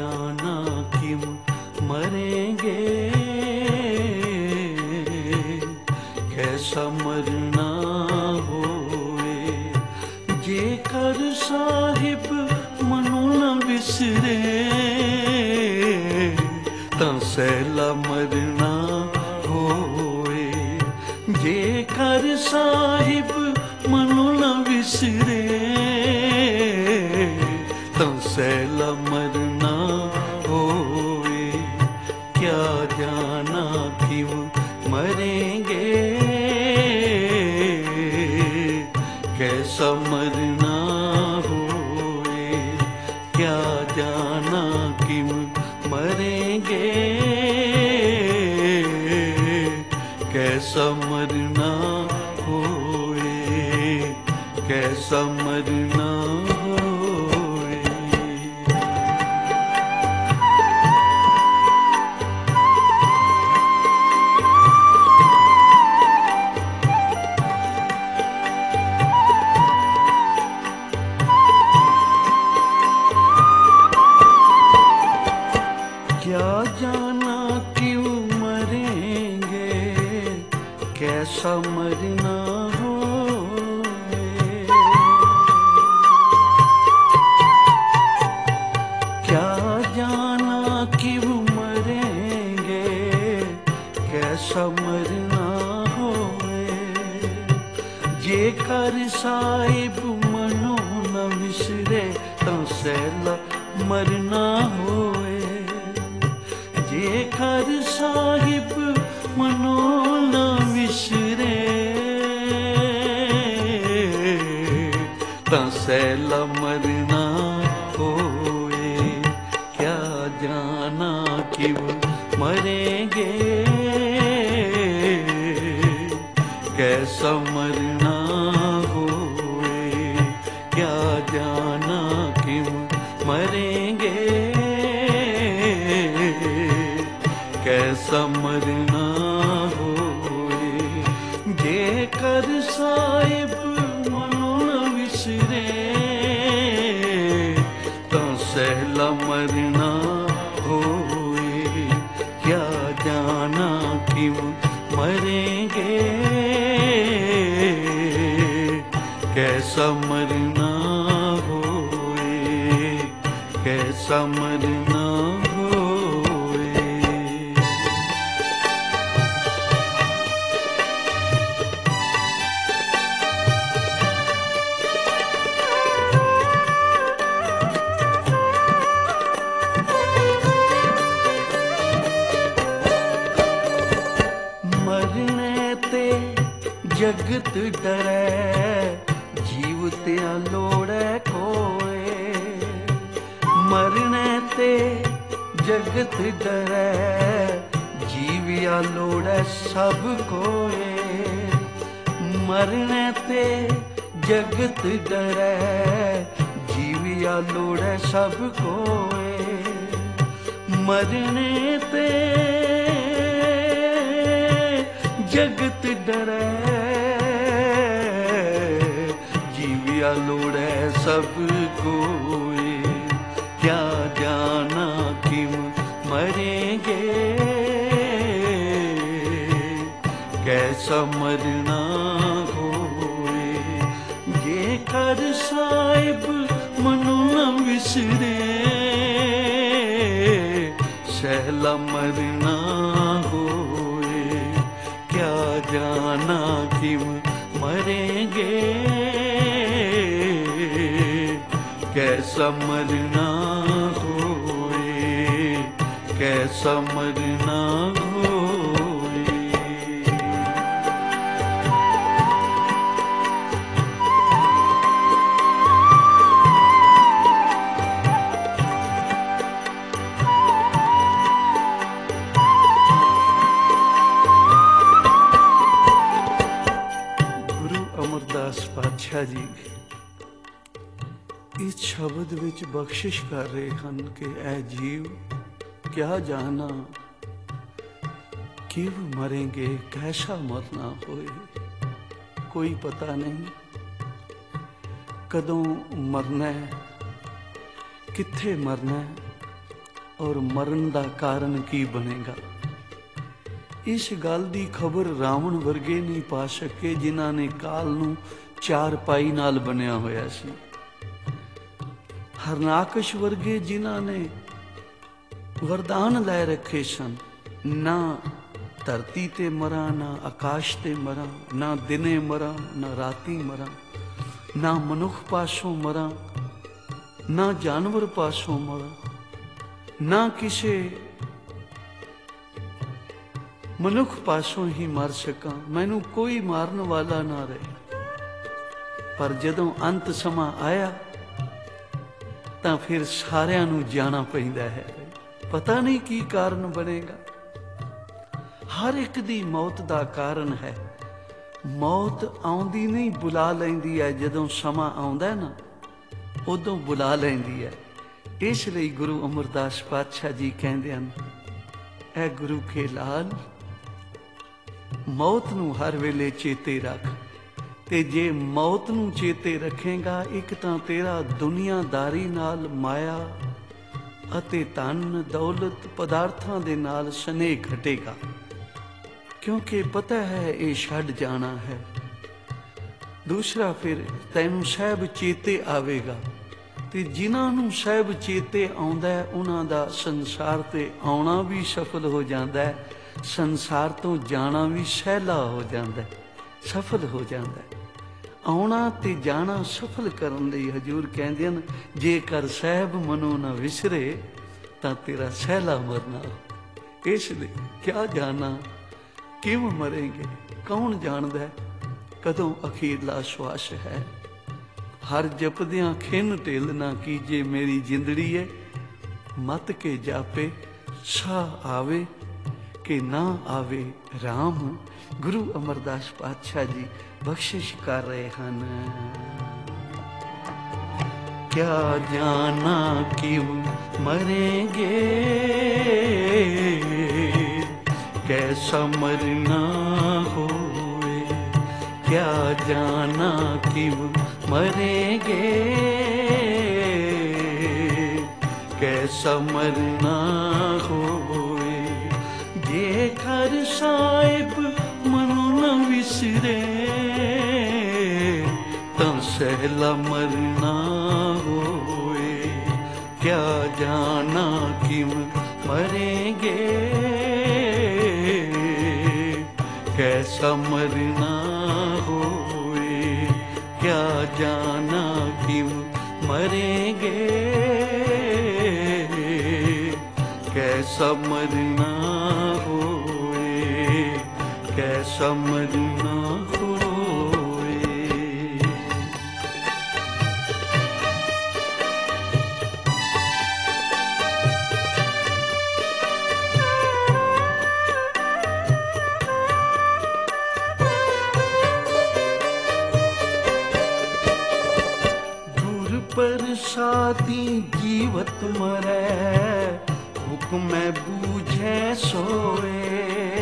जाना किम मरेंगे, कैसा मरना होए। जेकर साहिब मनु न विसरे, तां सैला मरना होए। जेकर साहिब मनु न विसरे, तां सैला मरना होए। क्या जाना क्यों मरेंगे, कैसा मरना होए। क्या जाना क्यों मरेंगे, कैसा मरना होए। कैसा मरना होए। क्या जाना क्यों मरेंगे, कैसा मरना होए। क्या जाना क्यों मरेंगे, कैसा मरना होए। जेकर साहिब मनो न विसरे, तां सैला मरना होए। जेकर साहिब मनो न विसरे, तां सैला मरना होए। क्या जाना क्यों मरेंगे, कैसा मरना होए। क्या जाना क्यों मरेंगे, कैसा मरना होए। जेकर साहिब मनो न विसरे, तां सैला मरना होए। क्या जाना क्यों मरेंगे, कैसा मरना होए। कैसा मरना होए। मरने ते जगत डरै, जीव त्या लोड़ै कोए। मरने ते जगत डरै, जीविया लोड़ै सब कोए। मरने ते जगत डरै, जीविया लोड़ै सब कोए। मरने ते जगत डरै, जीविया लोड़ै सब कोए। क्या जाना क्यों मरेंगे, कैसा मरना होए। जेकर साहिब मनु न विसरे, सैला मरना होए। क्या जाना क्यों मरेंगे, कैसा मरना होए। कैसा मरना होए। गुरु अमरदास पातशाह जी इस शब्द विच बख्शिश कर रहे हैं कि ऐ जीव, क्या जाना क्यों मरेंगे, कैसा मरना होए। कोई पता नहीं कदों मरना है, कित्थे मरना है, और मरण दा कारण की बनेगा। इस गल दी खबर रावण वर्गे नहीं पा सके जिन्हां ने काल नूं चार पाई नाल बनिया होया सी। हरनाकश वर्गे जिन्हां ने वरदान लै रखे सन, ना धरती ते मरा, ना आकाश ते मरा, ना दिने मरा, ना राती मरा, ना मनुख पासों मरा, ना जानवर पासों मरा, ना किसे मनुख पासों ही मर सका, मैनू कोई मारन वाला ना रहे। पर जदों अंत समा आया तां फिर सारियां नू जाना पैंदा है। पता नहीं की कारण बनेगा। हर एक दी मौत दा कारण है। मौत आउंदी नहीं, बुला लैंदी है। जदों समा आउंदा ना उदों बुला लैंदी है। इसलिए गुरु अमरदास पातशाह जी कहंदे हन, ऐ गुरु के लाल, मौत नूं हर वेले चेते रख। ते जे मौत नूं चेते रखेगा, एक तां तेरा दुनियादारी नाल माया अते धन दौलत पदार्थां दे नाल स्नेह घटेगा, क्योंकि पता है ये छड्ड जाना है। दूसरा फिर तैनूं सहब चेते आवेगा, ते जिन्हां नूं सहब चेते आउंदा है उन्हां दा संसार ते आउणा भी सफल हो जांदा है, संसार तो जाना भी सहला हो जाता है, सफल हो जाता है। आउणा ते जाना सफल करन लई हजूर कहंदे हन, जेकर सहब मनो न विसरे तां तेरा सहला मरना हो। इसलिए क्या जाना किव मरेंगे, कौन जानदा है कदों अखीरला श्वास है। हर जपदियां खिन ढिल ना कीजे मेरी जिंदड़ी है, मत के जापे साह आवे कि ना आवे राम। गुरु अमरदास पातशाह जी बख्शिश कर रहे हैं। क्या जाना क्यों मरेंगे, कैसा मरना होए। क्या जाना क्यों मरेंगे, कैसा मरना होए। जे घर साहिब मनो न विसरे, तां सहला मरना होए। क्या जाना क्यों मरेंगे, कैसा मरना होए। क्या जाना क्यों मरेंगे, कैसा मरना होए। कैसा मरना होए। दूर पर साथी जीवत मरै, हुक्म बूझे सोए।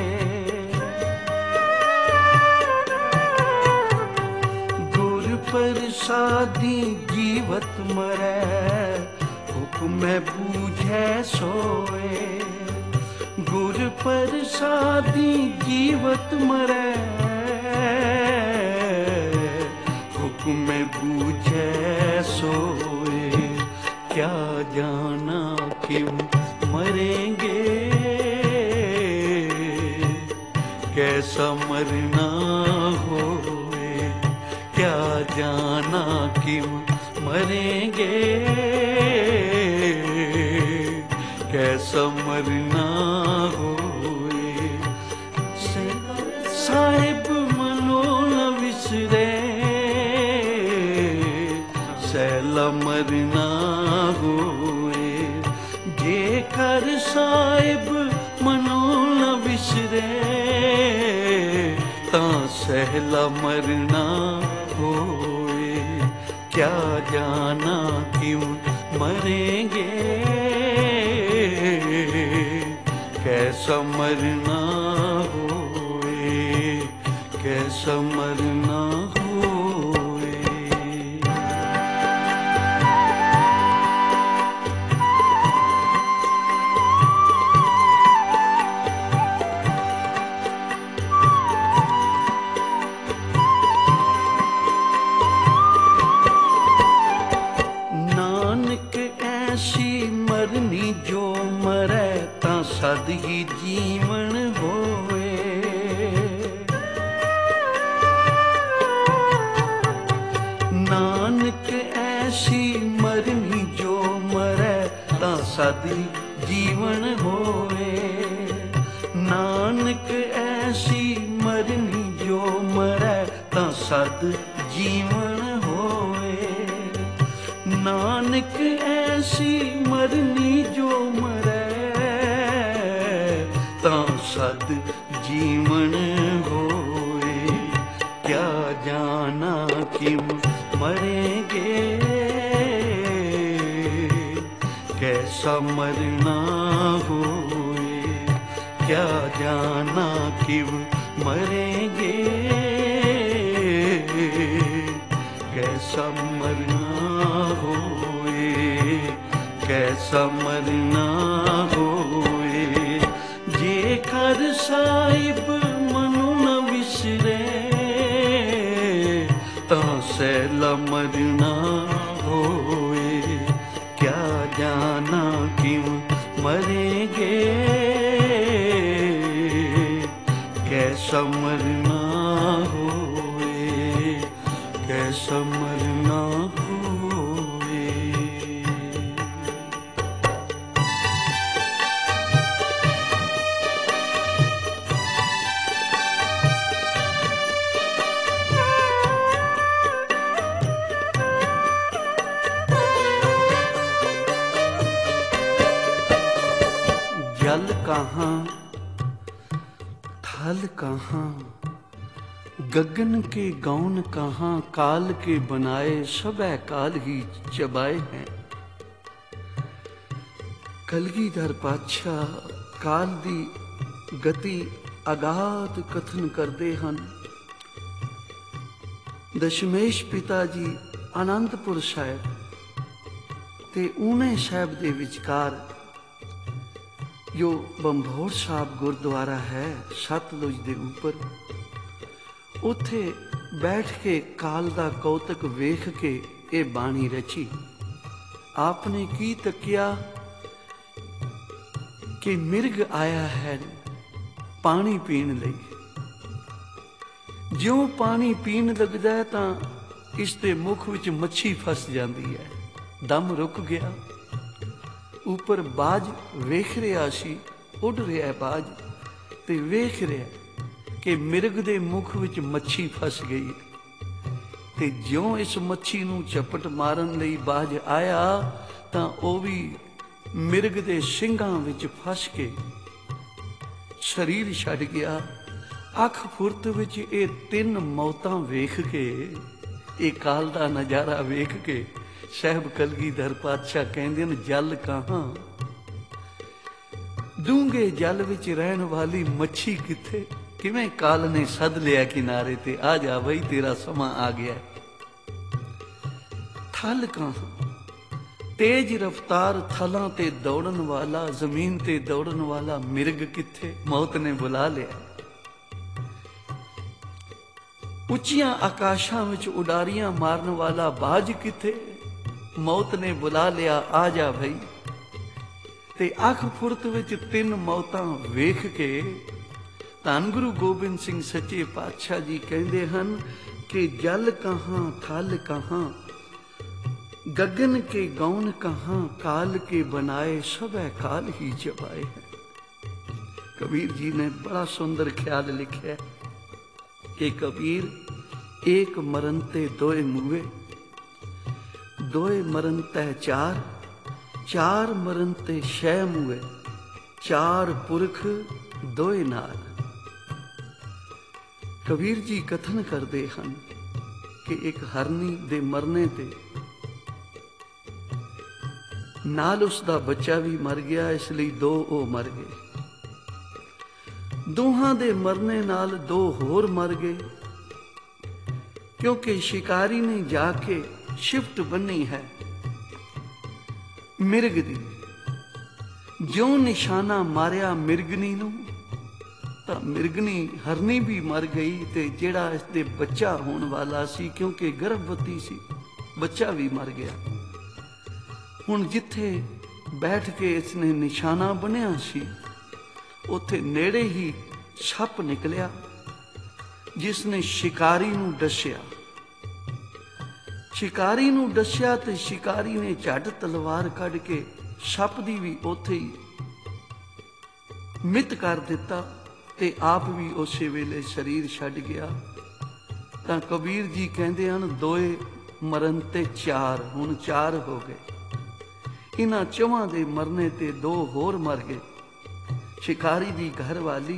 गुर प्रसादी जीवत मरै, हुक्म बूझे सोए। गुर प्रसादी जीवत मरै, हुक्म बूझे सोए। क्या जाना क्यों मरेंगे, कैसा मरना होए। क्या जाना क्यों मरेंगे, कैसा मरना होए। साहिब मनो न विसरे, सहला मरना होए। जेकर साहिब मनो न विसरे, तां सहला मरना होए। क्या जाना क्यों मरेंगे, कैसा मरना होए। कैसा मरना होए। मरै तां सद ही जीवन होए। नानक ऐसी मरनी जो मरै तां सद ही जीवन होए। नानक ऐसी मरनी जो मरै तां सद जीवन होए। नानक ऐसी मरनी जो मरै तां सद जीवन होए। क्या जाना किम मरेंगे, कैसा मरना होए। क्या जाना किम मरेंगे, कैसा मरना होए। कैसा मरना होए। जेकर साहिब मनु न विसरे तां सैला मरना होए। क्या जाना किम मरेंगे, कैसा मरना होए। कैसा मरना होए। जल कहाँ थल कहाँ, गगन के गौन कहाँ। काल के बनाए सबै काल ही चबाए हैं। कलगीधर पातशाह काल दी गति अगाध कथन करते हैं। दशमेश पिता जी आनंदपुर साहिब ते ऊने साहिब दे विचकार जो बंभौर साहब गुरुद्वारा है सतलुज दे ऊपर, उत्थे बैठ के काल दा कौतक वेख के ये बाणी रची। आपने की तकिया कि मिर्ग आया है पानी पीण लई। ज्यों पानी पीण लगदा है तां इसके मुख विच मच्छी फस जाती है। दम रुक गया। ऊपर बाज वेख रहा सी, उड़ रहा बाज ते वेख रहा कि मिर्ग दे मुख विच मच्छी फस गई। ते ज्यों इस मच्छी नूं झपट मारन लई बाज आया तां ओह भी मिर्ग दे ਸਿੰਘਾਂ विच फस के शरीर छड्ड गया। अख फुरत विच ये तीन मौतां वेख के, ये काल दा नज़ारा वेख के साहिब कलगीधर पातशाह कहंदे ने जल कहाँ, डूंगे जल विच रहन वाली मच्छी किथे। किवें काल ने सद लिया किनारे ते, आ जा बई तेरा समा आ गया। थल कहाँ, तेज रफ्तार थलां ते दौड़न वाला, जमीन ते दौड़न वाला मिर्ग किथे। मौत ने बुला लिया। उच्चियां आकाशां विच उडारियां मारन वाला बाज किथे। मौत ने बुला लिया, आ जा भई। ते अख फुरत विच तीन मौतां वेख के धन गुरु गोबिंद सिंह सच्चे पातशाह जी कहते हैं कि जल कहाँ थल कहाँ, गगन के गौन कहाँ। काल के बनाए सबै काल ही चबाए हैं। कबीर जी ने बड़ा सुंदर ख्याल लिखा कि कबीर एक मरन ते दोए मुए, दोए मरन तै चार, चार मरन ते छह मुए, चार पुरख दोए नाल। कबीर जी कथन करते हैं कि एक हरनी दे मरने ते नाल उसका बच्चा भी मर गया, इसलिए दो वो मर गए। दोहां दे मरने नाल दो होर मर गए, क्योंकि शिकारी ने जाके शिफ्ट बनी है मिर्ग दी। ज्यों निशाना मारिया मिर्गनी नूं तां मिर्गनी हरनी भी मर गई ते जिहड़ा इसदे बच्चा होने वाला सी, क्योंकि गर्भवती सी, बच्चा भी मर गया। हुण जिथे बैठ के इसने निशाना बनिया सी। उत्थे नेड़े ही सप निकलिया जिसने शिकारी नूं डसिया। शिकारी नूं डसिया ते शिकारी ने झट तलवार कढ के सप दी भी उत्थे ही मित कर दिता ते आप भी उसे वेले शरीर छड्ड गया। तां कबीर जी कहंदे हन दोए मरन ते चार, हुण चार हो गए। इन्हां चौहां दे मरने ते दो होर मर गए। शिकारी दी घरवाली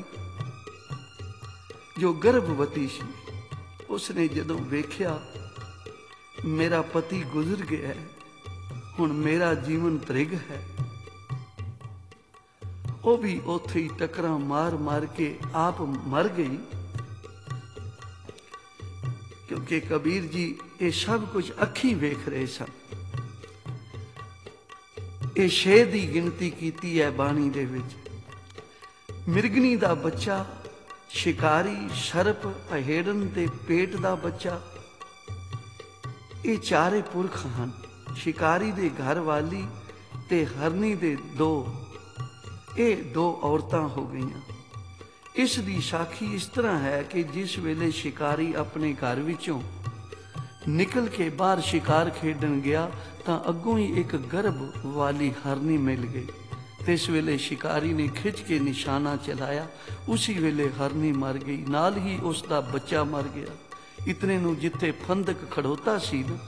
जो गर्भवती सी, उसने जदों वेख्या मेरा पति गुजर गया है, हुण मेरा जीवन तृग है, वो भी उत्थे ही टकरा मार मार के आप मर गई। क्योंकि कबीर जी ये सब कुछ अखी वेख रहे सन। ये 6 दी गिनती कीती है बाणी दे विच। मिरगनी दा बच्चा, शिकारी, सर्प, अहेड़न ते पेट दा बच्चा, ये चारे पुरख हन। शिकारी दे घर वाली ते हरनी दे दो, ये दो औरतां हो गईयां। इस दी साखी इस तरह है कि जिस वेले शिकारी अपने घर विचों निकल के बाहर शिकार खेडन गया तां अगों ही एक गर्भ वाली हरनी मिल गई। तिस वेले शिकारी ने खिंच के निशाना चलाया, उसी वेले हरनी मर गई, नाल ही उसका बच्चा मर गया। इतने नूं जिथे फंदक खड़ोता सी ना,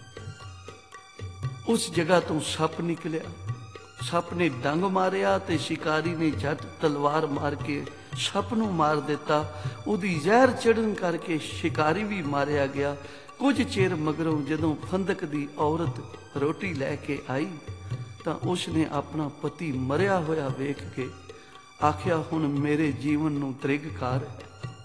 उस जगह तो सप निकलिया। सप ने डंग मारिया ते शिकारी ने झट तलवार मार के सप नूं मार दिता। उहदी जहर चढ़न करके शिकारी भी मारिया गया। कुछ चिर मगरों जदों फंदक दी औरत रोटी लैके आई तां उसने अपना पति मरिया होया वेख के आखिया हुण मेरे जीवन नूं तृगकार है।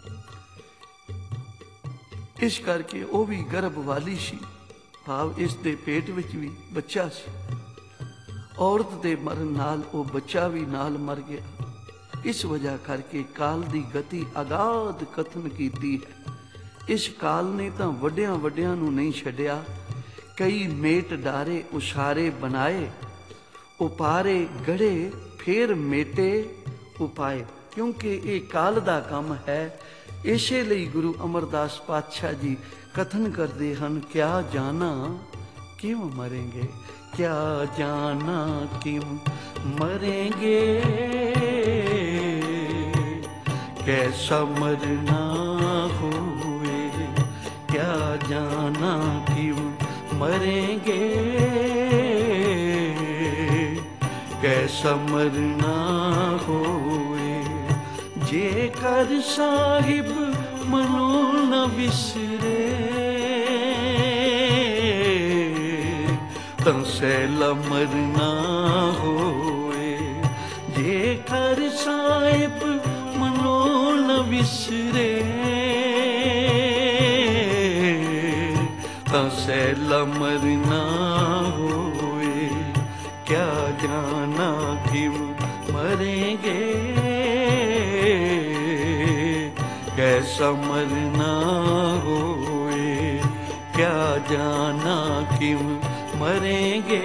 इस करके वह भी गर्भवाली सी, भाव इस दे पेट विच भी बच्चा सी। औरत दे मरन नाल वो बच्चा भी नाल मर गया। इस वजह करके काल दी गति अगाध कथन कीती है। इस काल ने तां वड्डियां वड्डियां नूं नहीं छड्डिया। कई मेट डारे उसारे बनाए, उपारे गढ़े फिर मेटे उपाए। क्योंकि ये काल दा काम है। इसे ਲਈ गुरु अमरदास पातशाह जी कथन करते हैं, क्या जाना क्यों मरेंगे, क्या जाना क्यों मरेंगे, कैसा मरना हुए, क्या जाना क्यों मरेंगे, कैसा मरना हुए। जे कर साहिब मनो न विसरे, तन सैला मरना होए। जे कर साहिब मनो न विसरे, तन सैला मरना होए। क्या जाना क्यों मरेंगे, कैसा मरना होए। क्या जाना क्यों मरेंगे,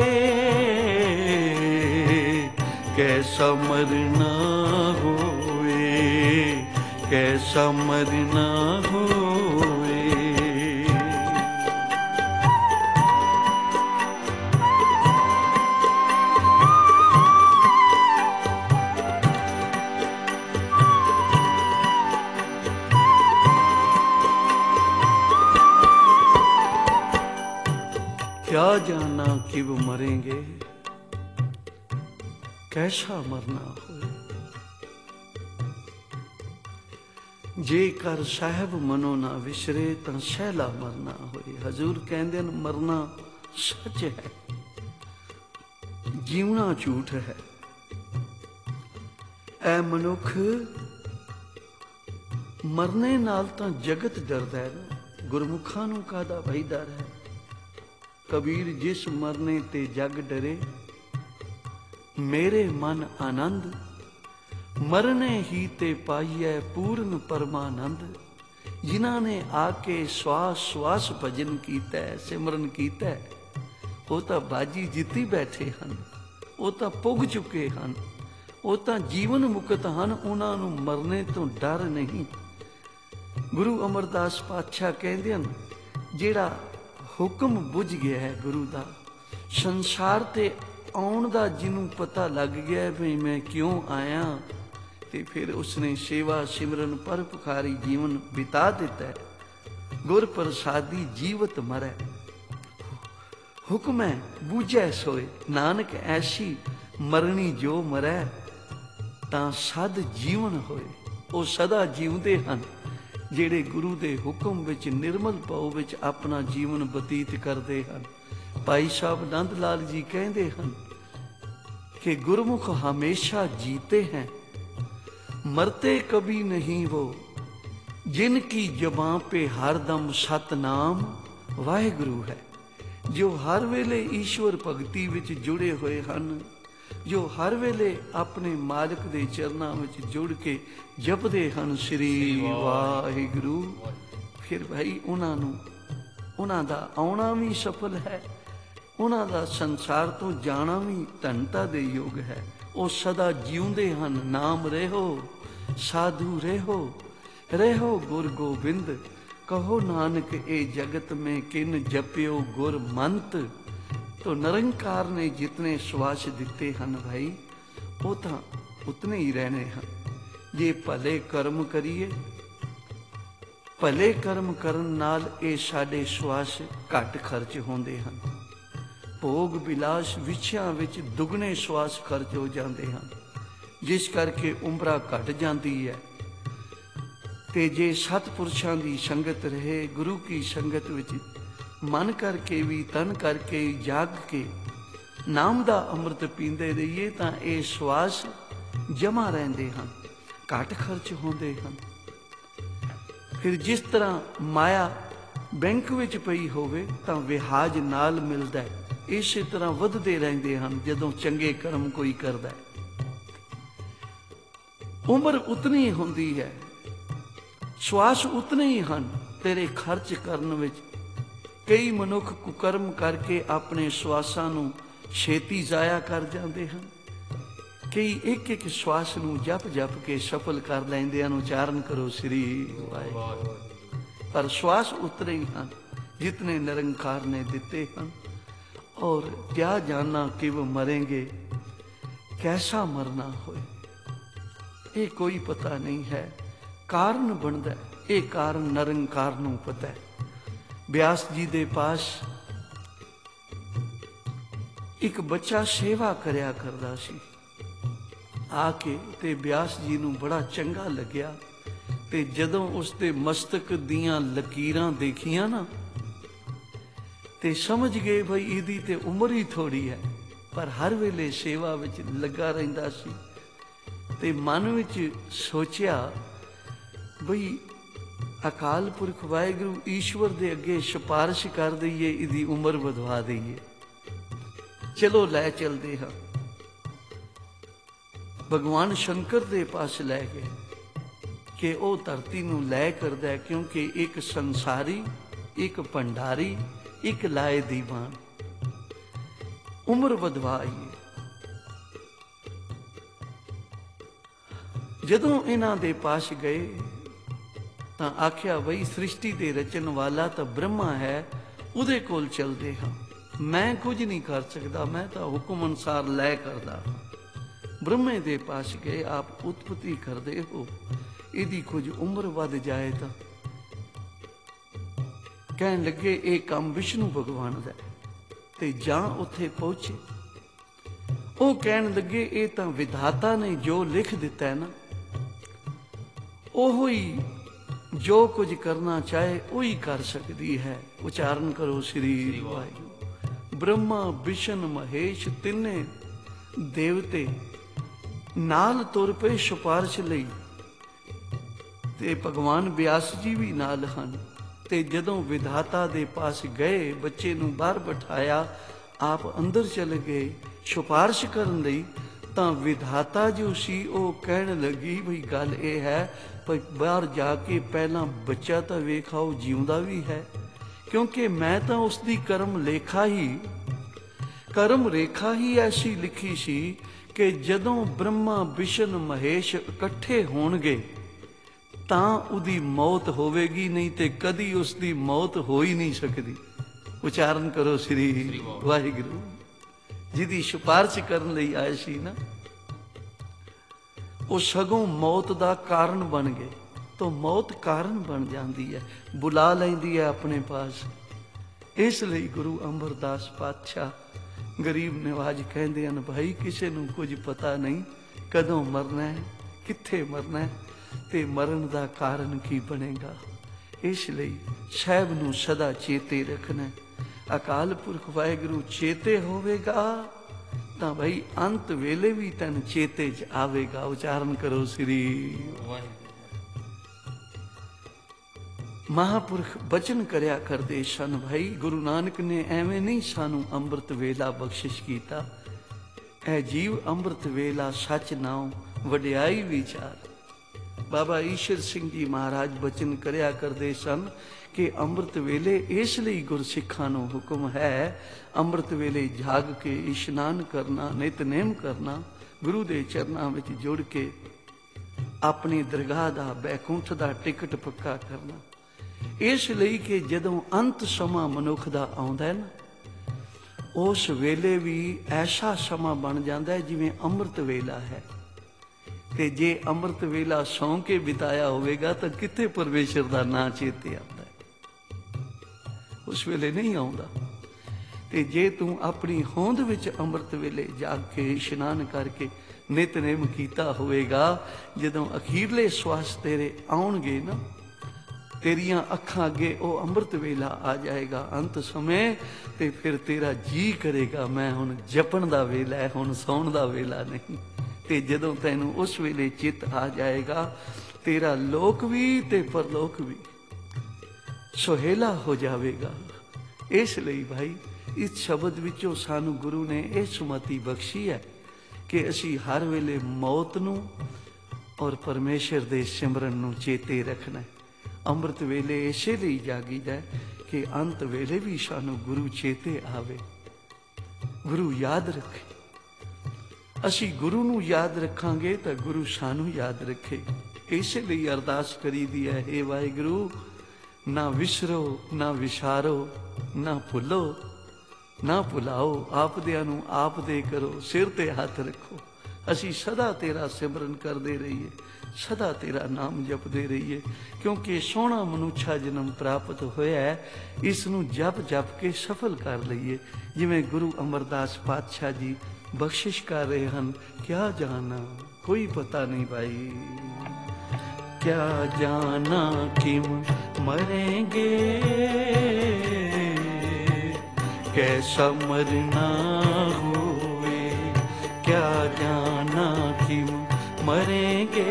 कैसा मरना होए, कैसा मरना होए। क्या जाना किब मरेंगे, कैसा मरना होए। जे कर साहिब मनो ना विसरे, तां सैला मरना होए। हजूर कहंदे न मरना सच है, जीवना झूठ है। ऐ मनुख मरने नाल तां जगत डरदा है, गुरमुखां नूं काहदा भई डर है। कबीर जिस मरने ते जग डरे, मेरे मन आनंद, मरने ही ते पाइए पूर्ण परमानंद। जिन्हां ने आके श्वास श्वास भजन कीता है, सिमरन कीता है, वो तो बाजी जित्ती बैठे हैं। ਉਹ ਤਾਂ ਪੁੱਗ ਚੁੱਕੇ ਹਨ, ਉਹ ਤਾਂ ਜੀਵਨ ਮੁਕਤ ਹਨ, ਉਹਨਾਂ ਨੂੰ ਮਰਨੇ ਤੋਂ ਡਰ ਨਹੀਂ। ਗੁਰੂ ਅਮਰਦਾਸ ਪਾਤਸ਼ਾਹ ਕਹਿੰਦੇ ਹਨ, ਜਿਹੜਾ ਹੁਕਮ ਬੁੱਝ ਗਿਆ ਹੈ ਗੁਰੂ ਦਾ, ਸੰਸਾਰ ਤੇ ਆਉਣ ਦਾ ਜਿਹਨੂੰ ਪਤਾ ਲੱਗ ਗਿਆ ਵੀ ਮੈਂ ਕਿਉਂ ਆਇਆ, ਤੇ ਫਿਰ ਉਸਨੇ ਸੇਵਾ ਸਿਮਰਨ ਪਰਉਪਕਾਰੀ ਜੀਵਨ ਬਿਤਾ ਦਿੱਤਾ ਹੈ। ਗੁਰ ਪ੍ਰਸਾਦੀ ਜੀਵਤ ਮਰੈ, ਹੁਕਮੈ ਬੂਝੈ ਸੋਏ, ਨਾਨਕ ਐਸੀ ਮਰਨੀ ਜੋ ਮਰੈ, ਤਾਂ ਸਦ ਜੀਵਨ ਹੋਏ। ਉਹ ਸਦਾ ਜਿਉਂਦੇ ਹਨ ਜਿਹੜੇ ਗੁਰੂ ਦੇ ਹੁਕਮ ਵਿੱਚ ਨਿਰਮਲ ਭਾਵ ਵਿੱਚ ਆਪਣਾ ਜੀਵਨ ਬਤੀਤ ਕਰਦੇ ਹਨ। ਭਾਈ ਸਾਹਿਬ ਆਨੰਦ ਲਾਲ ਜੀ ਕਹਿੰਦੇ ਹਨ ਕਿ ਗੁਰਮੁਖ ਹਮੇਸ਼ਾ ਜੀਤੇ हैं, मरते कभी नहीं वो, जिनकी जबां पे हरदम सतनाम वाहिगुरु है। जो हर वेले ईश्वर भगती विच जुड़े हुए ਹਨ, जो हर वेले अपने मालिक ਦੇ ਚਰਨਾਂ ਵਿੱਚ ਜੁੜ ਕੇ ਜਪਦੇ ਹਨ ਸ੍ਰੀ ਵਾਹਿਗੁਰੂ, ਫਿਰ ਭਾਈ ਉਹਨਾਂ ਨੂੰ ਉਹਨਾਂ ਦਾ ਆਉਣਾ ਵੀ ਸਫਲ ਹੈ, ਉਹਨਾਂ ਦਾ ਸੰਸਾਰ ਤੋਂ ਜਾਣਾ ਵੀ ਧਨਤਾ ਦੇ ਯੋਗ ਹੈ। ਉਹ ਸਦਾ ਜਿਉਂਦੇ ਹਨ। ਨਾਮ ਰਹਿਓ ਸਾਧੂ ਰਹਿਓ, ਰਹਿਓ ਗੁਰ ਗੋਬਿੰਦ, ਕਹੋ ਨਾਨਕ ਇਹ ਜगत में किन जप्यो गुर मंत। तो निरंकार ने जितने श्वास दिते हैं भाई, वो तो उतने ही रहने हैं। जे भले कर्म करिए, भले कर्म करन नाल ये साडे श्वास घट खर्च होंदे हैं। भोग विलास विछियां विच दुगने श्वास खर्च हो जाते हैं, जिस करके उम्र घट जाती है। ते जे सतपुरुषां दी संगत रहे, गुरु की संगत विच मन करके भी तन करके जाग के नाम दा अमृत पींदे रहिए, तां ये श्वास जमा रहिंदे हन, घट खर्च होंदे हन। फिर जिस तरह माया बैंक विच पई होवे तां विहाज नाल मिलदा है, इसे तरह वधदे रहिंदे हन जदों चंगे कर्म कोई करदा है। उम्र उतनी हुंदी है, श्वास उतने ही हैं। तेरे खर्च करने विच कई मनुख कुकर्म करके अपने श्वासां नूं छेती जाया कर जाते हैं। कई एक एक श्वास नूं जप जप के सफल कर लैंदे हैं। उच्चारण करो श्री वाहिगुरू। पर श्वास उतने ही हैं जितने निरंकार ने दिते हैं। और क्या जानना कि वो मरेंगे, कैसा मरना होए, ये कोई पता नहीं है। कारण बनता है, ये कारण निरंकार नूं पता है। ब्यास जी दे पास एक बच्चा सेवा करया करदा सी। आके ते ब्यास जी नूं बड़ा चंगा लग्या, ते जदों उसते मस्तक दियां लकीरां देखियां ना, ते समझ गए भाई इहदी ते उम्र ही थोड़ी है, पर हर वेले सेवा विच लगा रहिंदा सी। ते मन विच सोचिया बई अकाल पुरख वाहिगुरू ईश्वर दे अगे सिफारिश कर दईए, इहदी उम्र वधवा दईए। चलो लै चलदे हां। भगवान शंकर दे पास लै गए कि वह धरती नूं लै करदा है, क्योंकि एक संसारी, एक भंडारी, एक लाए दीवान, उम्र वधवाईए। जदों इन्हां दे पास गए ਤਾਂ ਆਖਿਆ ਬਈ ਸ੍ਰਿਸ਼ਟੀ ਦੇ ਰਚਨ ਵਾਲਾ ਤਾਂ ਬ੍ਰਹਮਾ ਹੈ, ਉਹਦੇ ਕੋਲ ਚਲਦੇ ਹਾਂ। ਮੈਂ ਕੁਝ ਨਹੀਂ ਕਰ ਸਕਦਾ, ਮੈਂ ਤਾਂ ਹੁਕਮ ਅਨੁਸਾਰ ਲੈ ਕਰਦਾ। ਬ੍ਰਹਮੇ ਦੇ ਪਾਸ ਗਏ, ਆਪ ਉਤਪਤੀ ਕਰਦੇ ਹੋ, ਇਹਦੀ ਕੁਝ ਉਮਰ ਵੱਧ ਜਾਏ ਤਾਂ। ਕਹਿਣ ਲੱਗੇ ਇਹ ਕੰਮ ਵਿਸ਼ਨੂੰ ਭਗਵਾਨ ਦਾ, ਤੇ ਜਾਂ ਉੱਥੇ ਪਹੁੰਚੇ। ਉਹ ਕਹਿਣ ਲੱਗੇ ਇਹ ਤਾਂ ਵਿਧਾਤਾ ਨੇ ਜੋ ਲਿਖ ਦਿੱਤਾ ਹੈ ਨਾ, ਉਹ ਹੀ जो कुछ करना चाहे वही कर सकती है। उच्चारण करो श्री वाहिगुरू। ब्रह्मा विष्णु महेश तिन्ने देवते नाल तुर पे सिफारिश लई, ते भगवान व्यास जी भी नाल हन। ते जदों विधाता दे पास गए, बच्चे नूं बाहर बिठाया, आप अंदर चले गए सिफारिश करन लई, तां विधाता जो सी वो कहण लगी भी गल ये है पर बाहर जाके पहला बच्चा तो वेख आओ जिउंदा भी है, क्योंकि मैं तो उसकी कर्म लेखा ही ਕਰਮ ਰੇਖਾ ਹੀ ਐਸੀ ਲਿਖੀ ਸੀ ਕਿ ਜਦੋਂ ਬ੍ਰਹਮਾ ਵਿਸ਼ਨ ਮਹੇਸ਼ ਇਕੱਠੇ ਹੋਣਗੇ ਤਾਂ ਉਹਦੀ ਮੌਤ ਹੋਵੇਗੀ, ਨਹੀਂ ਤੇ ਕਦੀ ਉਸ ਦੀ ਮੌਤ ਹੋ ਹੀ ਨਹੀਂ ਸਕਦੀ। ਉਚਾਰਨ ਕਰੋ ਸ੍ਰੀ ਵਾਹਿਗੁਰੂ। ਜਿਹਦੀ ਸਿਫਾਰਿਸ਼ ਕਰਨ ਲਈ ਆਏ ਸੀ ਨਾ, ਉਹ ਸਗੋਂ ਮੌਤ ਦਾ ਕਾਰਨ ਬਣ ਗਏ। ਤਾਂ ਮੌਤ ਕਾਰਨ ਬਣ ਜਾਂਦੀ ਹੈ, ਬੁਲਾ ਲੈਂਦੀ ਹੈ ਆਪਣੇ ਪਾਸ। ਇਸ ਲਈ ਗੁਰੂ ਅਮਰਦਾਸ ਪਾਤਸ਼ਾਹ ਗਰੀਬ ਨਿਵਾਜ ਕਹਿੰਦੇ ਹਨ, ਭਾਈ ਕਿਸੇ ਨੂੰ ਕੁਝ ਪਤਾ ਨਹੀਂ ਕਦੋਂ ਮਰਨਾ ਹੈ, ਕਿੱਥੇ ਮਰਨਾ ਹੈ ਤੇ ਮਰਨ ਦਾ ਕਾਰਨ ਕੀ ਬਣੇਗਾ। ਇਸ ਲਈ ਸਾਹਿਬ ਨੂੰ ਸਦਾ ਚੇਤੇ ਰੱਖਣਾ। ਅਕਾਲ ਪੁਰਖ ਵਾਹਿਗੁਰੂ ਚੇਤੇ ਹੋਵੇਗਾ ਤਾਂ ਭਾਈ ਅੰਤ ਵੇਲੇ ਵੀ ਤੈਨੂੰ ਚੇਤੇ 'ਚ ਆਵੇਗਾ। ਉਚਾਰਨ ਕਰੋ ਸ੍ਰੀ ਵਾਹਿਗੁਰੂ। ਮਹਾਂਪੁਰਖ ਬਚਨ ਕਰਿਆ ਕਰਦੇ ਸਨ ਭਾਈ। ਗੁਰੂ ਨਾਨਕ ਨੇ ਐਵੇਂ ਨਹੀਂ ਸਾਨੂੰ ਅੰਮ੍ਰਿਤ ਵੇਲਾ ਬਖਸ਼ਿਸ਼ ਕੀਤਾ। ਇਹ ਜੀਵ ਅੰਮ੍ਰਿਤ ਵੇਲਾ ਸੱਚ ਨਾਉ ਵਡਿਆਈ ਵਿਚਾਰ। ਬਾਬਾ ਈਸ਼ਰ ਸਿੰਘ ਜੀ ਮਹਾਰਾਜ ਬਚਨ ਕਰਿਆ ਕਰਦੇ ਸਨ ਕਿ ਅੰਮ੍ਰਿਤ ਵੇਲੇ ਇਸ ਲਈ ਗੁਰਸਿੱਖਾਂ ਨੂੰ ਹੁਕਮ ਹੈ, ਅੰਮ੍ਰਿਤ ਵੇਲੇ ਜਾਗ ਕੇ ਇਸ਼ਨਾਨ ਕਰਨਾ, ਨਿਤਨੇਮ ਕਰਨਾ, ਗੁਰੂ ਦੇ ਚਰਨਾਂ ਵਿੱਚ ਜੁੜ ਕੇ ਆਪਣੀ ਦਰਗਾਹ ਦਾ ਬੈਕੁੰਠ ਦਾ ਟਿਕਟ ਪੱਕਾ ਕਰਨਾ। ਇਸ ਲਈ ਕਿ ਜਦੋਂ ਅੰਤ ਸਮਾਂ ਮਨੁੱਖ ਦਾ ਆਉਂਦਾ ਹੈ ਨਾ, ਉਸ ਵੇਲੇ ਵੀ ਐਸਾ ਸਮਾਂ ਬਣ ਜਾਂਦਾ ਹੈ ਜਿਵੇਂ ਅੰਮ੍ਰਿਤ ਵੇਲਾ ਹੈ। ਤੇ ਜੇ ਅੰਮ੍ਰਿਤ ਵੇਲਾ ਸੌਂ ਕੇ ਬਿਤਾਇਆ ਹੋਵੇਗਾ ਤਾਂ ਕਿੱਥੇ ਪਰਮੇਸ਼ਰ ਦਾ ਨਾਂ ਚੇਤੇ ਆਉਂਦਾ ਹੈ, ਉਸ ਵੇਲੇ ਨਹੀਂ ਆਉਂਦਾ। ਤੇ ਜੇ ਤੂੰ ਆਪਣੀ ਹੋਂਦ ਵਿੱਚ ਅੰਮ੍ਰਿਤ ਵੇਲੇ ਜਾਗ ਕੇ ਇਸ਼ਨਾਨ ਕਰਕੇ ਨਿਤਨੇਮ ਕੀਤਾ ਹੋਵੇਗਾ, ਜਦੋਂ ਅਖੀਰਲੇ ਸਵਾਸ ਤੇਰੇ ਆਉਣਗੇ ਨਾ, ਤੇਰੀਆਂ ਅੱਖਾਂ ਅੱਗੇ ਉਹ ਅੰਮ੍ਰਿਤ ਵੇਲਾ ਆ ਜਾਏਗਾ ਅੰਤ ਸਮੇਂ, ਤੇ ਫਿਰ ਤੇਰਾ ਜੀ ਕਰੇਗਾ ਮੈਂ ਹੁਣ ਜਪਣ ਦਾ ਵੇਲਾ ਹੈ, ਹੁਣ ਸੌਣ ਦਾ ਵੇਲਾ ਨਹੀਂ। ਤੇ ਜਦੋਂ ਤੈਨੂੰ ਉਸ ਵੇਲੇ ਚਿੱਤ ਆ ਜਾਏਗਾ, ਤੇਰਾ ਲੋਕ ਵੀ ਤੇ ਪਰਲੋਕ ਵੀ ਸੁਹੇਲਾ ਹੋ ਜਾਵੇਗਾ। ਇਸ ਲਈ ਭਾਈ ਇਸ ਸ਼ਬਦ ਵਿੱਚੋਂ ਸਾਨੂੰ ਗੁਰੂ ਨੇ ਇਹ ਸੁਮਤੀ ਬਖਸ਼ੀ ਹੈ ਕਿ ਅਸੀਂ ਹਰ ਵੇਲੇ ਮੌਤ ਨੂੰ ਔਰ ਪਰਮੇਸ਼ਰ ਦੇ ਸਿਮਰਨ ਨੂੰ ਚੇਤੇ ਰੱਖਣਾ। ਅੰਮ੍ਰਿਤ ਵੇਲੇ ਇਸੇ ਲਈ ਜਾਗੀਦਾ ਕਿ ਅੰਤ ਵੇਲੇ ਵੀ ਸਾਨੂੰ ਗੁਰੂ ਚੇਤੇ ਆਵੇ, ਗੁਰੂ ਯਾਦ ਰੱਖੇ। ਅਸੀਂ ਗੁਰੂ ਨੂੰ ਯਾਦ ਰੱਖਾਂਗੇ ਤਾਂ ਗੁਰੂ ਸਾਨੂੰ ਯਾਦ ਰੱਖੇ। ਇਸੇ ਲਈ ਅਰਦਾਸ ਕਰੀਦੀ ਹੈ, ਹੇ ਵਾਹਿਗੁਰੂ ਨਾ ਵਿਸਰੋ, ਨਾ ਵਿਸਾਰੋ, ਨਾ ਭੁੱਲੋ, ਨਾ ਭੁਲਾਓ। ਆਪਦਿਆਂ ਨੂੰ ਆਪ ਦੇ ਕਰੋ, ਸਿਰ ਤੇ ਹੱਥ ਰੱਖੋ। ਅਸੀਂ ਸਦਾ ਤੇਰਾ ਸਿਮਰਨ ਕਰਦੇ ਰਹੀਏ, ਸਦਾ ਤੇਰਾ ਨਾਮ ਜਪਦੇ ਰਹੀਏ, ਕਿਉਂਕਿ ਸੋਹਣਾ ਮਨੁੱਖਾ ਜਨਮ ਪ੍ਰਾਪਤ ਹੋਇਆ ਹੈ। ਇਸ ਨੂੰ ਜਪ ਜਪ ਕੇ ਸਫਲ ਕਰ ਲਈਏ, ਜਿਵੇਂ ਗੁਰੂ ਅਮਰਦਾਸ ਪਾਤਸ਼ਾਹ ਜੀ ਬਖਸ਼ਿਸ਼ ਕਰ ਰਹੇ ਹਨ। ਕਿਆ ਜਾਨਾ ਕੋਈ ਪਤਾ ਨਹੀਂ ਭਾਈ, क्या जाना किम मरेंगे, कैसा मरना हुए। क्या जाना किम मरेंगे,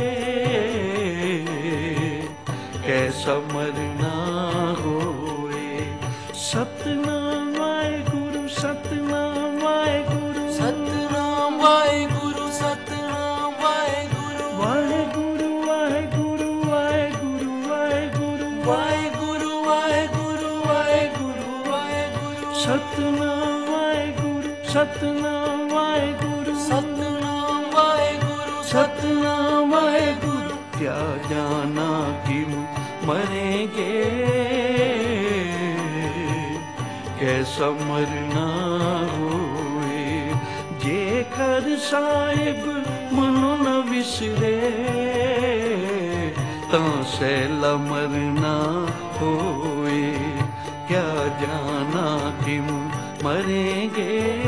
कैसा मरना हुए। सतनाम वाहेगुरु, सतनाम वाहेगुरु, सतनाम वाहेगुरु, सतनाम वाहेगुरु, वाहेगुरु वाहेगुरु वाहेगुरु वाहेगुरु वाहेगुरु वाहेगुरु वाहेगुरु वाहेगुरु। सतनाम वाहेगुरु, सतनाम वाहेगुरु, सतनाम वाहेगुरु, सतनाम वाहेगुरु। क्या जाना किम मरेंगे, कैसा मरना हुए। जेकर साहिब मनो न विसरे, तां सैला मरना होए। क्या जाना किम मरेंगे,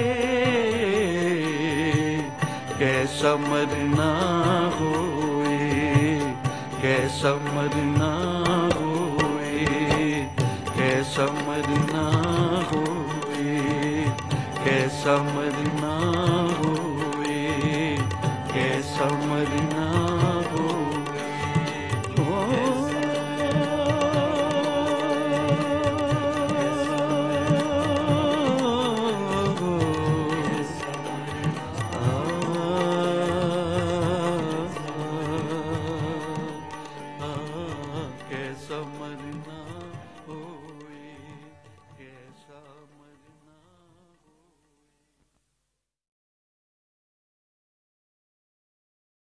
कैसा मरना होए। कैसा मरना होए, कैसा मरना होए, कैसा मरना होए, कैसा मरना होए। कैसा मरना